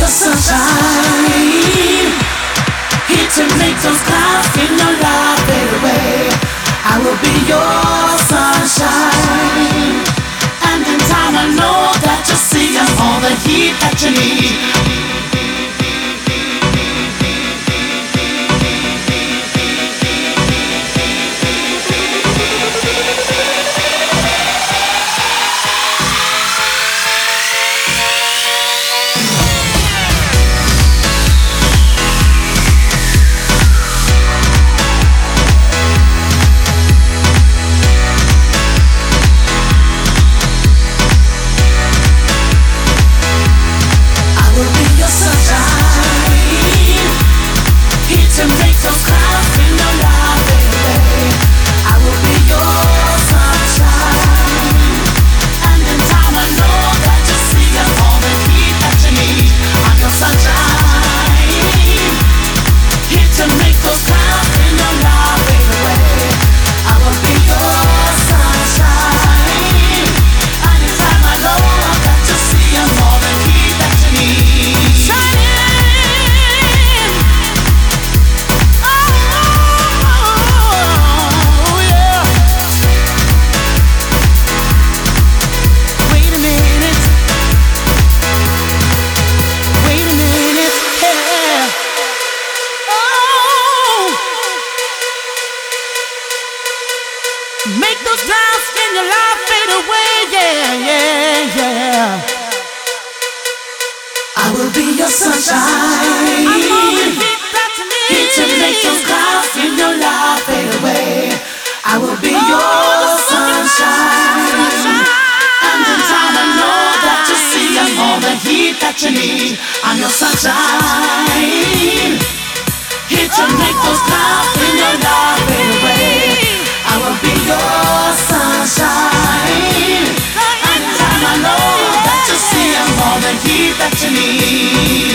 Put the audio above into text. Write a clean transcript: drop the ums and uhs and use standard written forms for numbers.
your sunshine, here to make those clouds in your life fade away. I will be your sunshine, and in time I know that you'll see all the heat that you need. Make those clouds in your life fade away, yeah, yeah, yeah. I will be your sunshine. I'm all the heat that you need. Here to make those clouds in your life fade away. I will be your sunshine. And in time I know that you'll see I'm all the heat that you need. I'm your sunshine. Here to make those clouds in your life fade away. I will be your sunshine. And in time I know that you'll see I'm all the heat that you need.